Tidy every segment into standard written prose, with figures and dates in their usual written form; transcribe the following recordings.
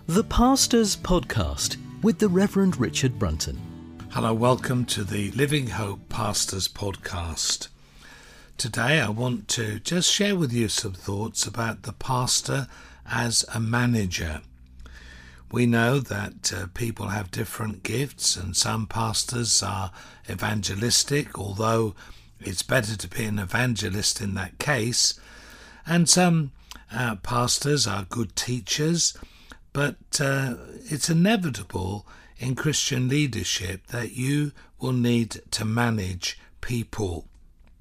The Pastor's Podcast with the Reverend Richard Brunton. Hello, welcome to the Living Hope Pastors Podcast. Today I want to just share with you some thoughts about the pastor as a manager. We know that people have different gifts, and some pastors are evangelistic, although it's better to be an evangelist in that case, and some pastors are good teachers. But it's inevitable in Christian leadership that you will need to manage people.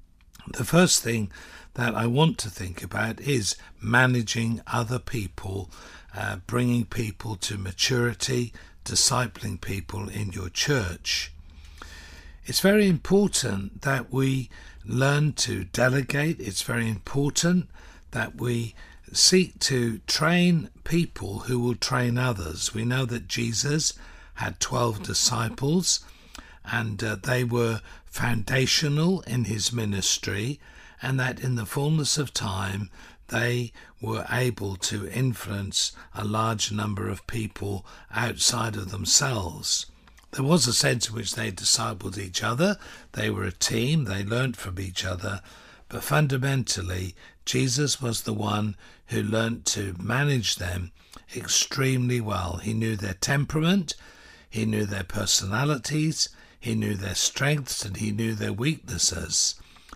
The first thing that I want to think about is managing other people, bringing people to maturity, discipling people in your church. It's very important that we learn to delegate. It's very important that we seek to train people who will train others. We know that Jesus had 12 disciples, and they were foundational in his ministry, and that in the fullness of time they were able to influence a large number of people outside of themselves. There was a sense in which they discipled each other. They were a team. They learnt from each other. But fundamentally, Jesus was the one who learnt to manage them extremely well. He knew their temperament, he knew their personalities, he knew their strengths, and he knew their weaknesses.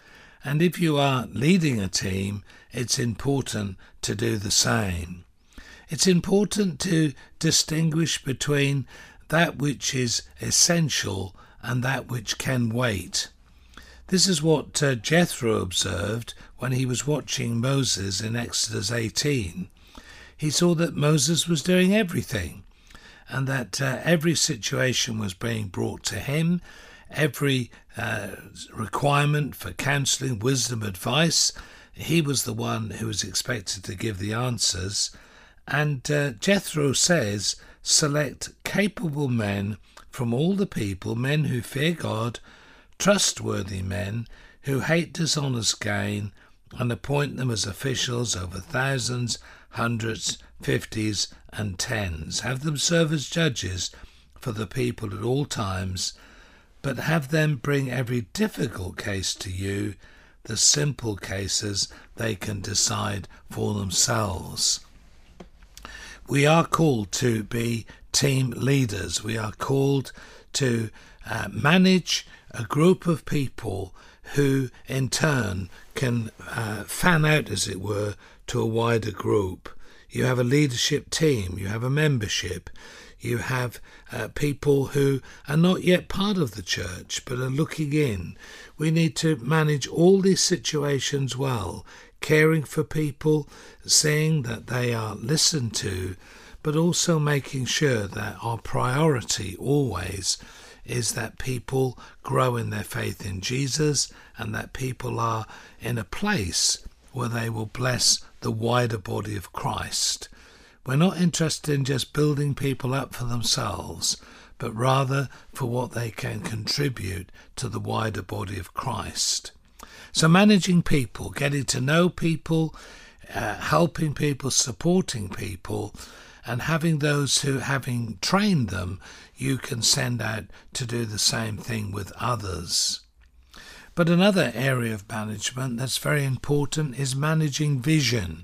And if you are leading a team, it's important to do the same. It's important to distinguish between that which is essential and that which can wait. This is what Jethro observed when he was watching Moses in Exodus 18. He saw that Moses was doing everything, and that every situation was being brought to him, every requirement for counselling, wisdom, advice. He was the one who was expected to give the answers. And Jethro says, select capable men from all the people, men who fear God, trustworthy men who hate dishonest gain, and appoint them as officials over thousands, hundreds, fifties, and tens. Have them serve as judges for the people at all times, but have them bring every difficult case to you. The simple cases they can decide for themselves. We are called to be team leaders. We are called to manage a group of people who in turn can fan out, as it were, to a wider group. You have a leadership team, you have a membership, you have people who are not yet part of the church but are looking in. We need to manage all these situations well, caring for people, seeing that they are listened to, but also making sure that our priority always is that people grow in their faith in Jesus, and that people are in a place where they will bless the wider body of Christ. We're not interested in just building people up for themselves, but rather for what they can contribute to the wider body of Christ. So managing people, getting to know people, helping people, supporting people, and having those who, having trained them, you can send out to do the same thing with others. But another area of management that's very important is managing vision.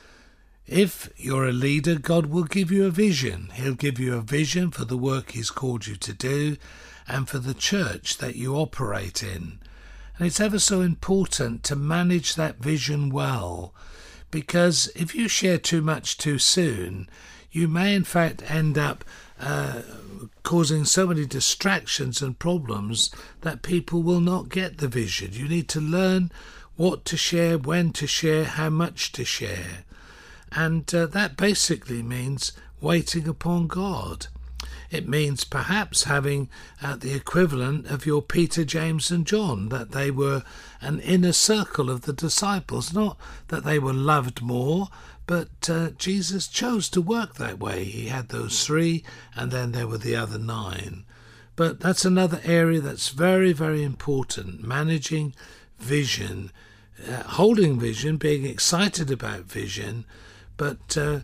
If you're a leader, God will give you a vision. He'll give you a vision for the work he's called you to do and for the church that you operate in. And it's ever so important to manage that vision well, because if you share too much too soon, you may in fact end up causing so many distractions and problems that people will not get the vision. You need to learn what to share, when to share, how much to share. And that basically means waiting upon God. It means perhaps having the equivalent of your Peter, James and John, that they were an inner circle of the disciples, not that they were loved more, but Jesus chose to work that way. He had those three, and then there were the other 9. But that's another area that's very, very important, managing vision, holding vision, being excited about vision, but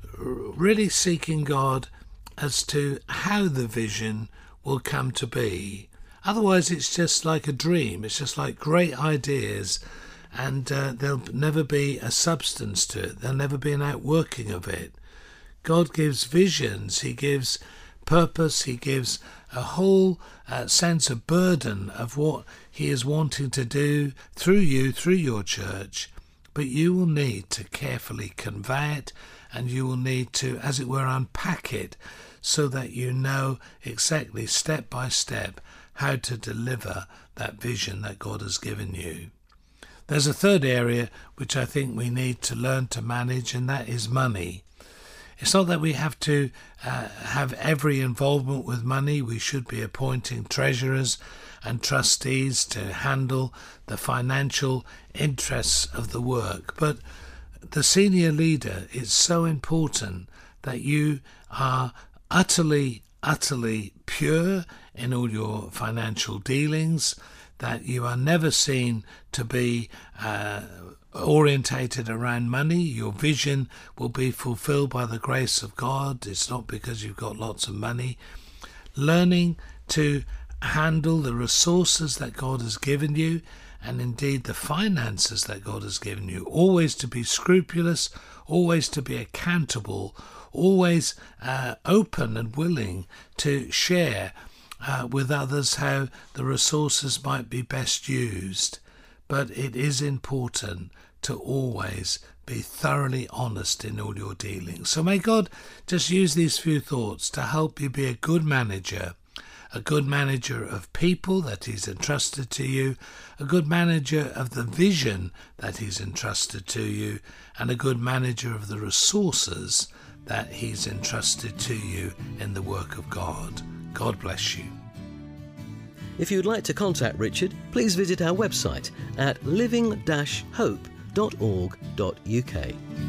really seeking God as to how the vision will come to be. Otherwise, it's just like a dream. It's just like great ideas, and there'll never be a substance to it. There'll never be an outworking of it. God gives visions. He gives purpose. He gives a whole sense of burden of what he is wanting to do through you, through your church. But you will need to carefully convey it, and you will need to, as it were, unpack it so that you know exactly, step by step, how to deliver that vision that God has given you. There's a third area which I think we need to learn to manage, and that is money. It's not that we have to have every involvement with money. We should be appointing treasurers and trustees to handle the financial interests of the work. But the senior leader, is so important that you are utterly pure in all your financial dealings, that you are never seen to be orientated around money. Your vision will be fulfilled by the grace of God. It's not because you've got lots of money. Learning to handle the resources that God has given you, and indeed the finances that God has given you. Always to be scrupulous, always to be accountable, always open and willing to share with others how the resources might be best used. But it is important to always be thoroughly honest in all your dealings. So may God just use these few thoughts to help you be a good manager of people that he's entrusted to you, a good manager of the vision that he's entrusted to you, and a good manager of the resources that he's entrusted to you in the work of God. God bless you. If you'd like to contact Richard, please visit our website at living-hope.org.uk.